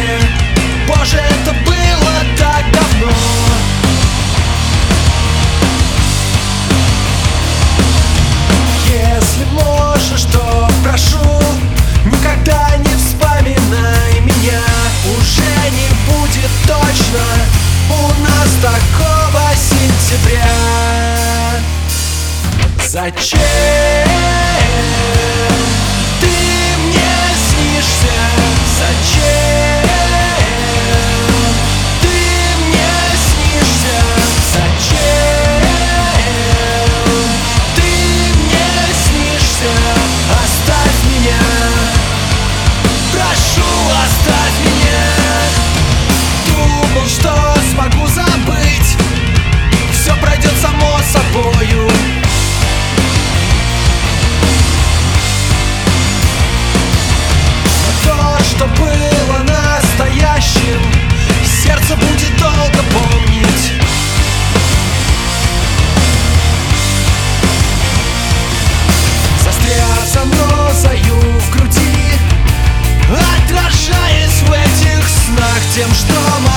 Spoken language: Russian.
мне. Боже, это было так давно. Если можешь, то прошу, никогда не вспоминай меня. Уже не будет точно у нас такого сентября. Зачем ты мне снишься? Зачем ты мне снишься? Зачем ты мне снишься? Оставь меня, прошу, оставь меня. Думал, что смогу забыть, все пройдет само собою. Что было настоящим, сердце будет долго помнить. Застряв занозою в груди, отражаясь в этих снах тем, что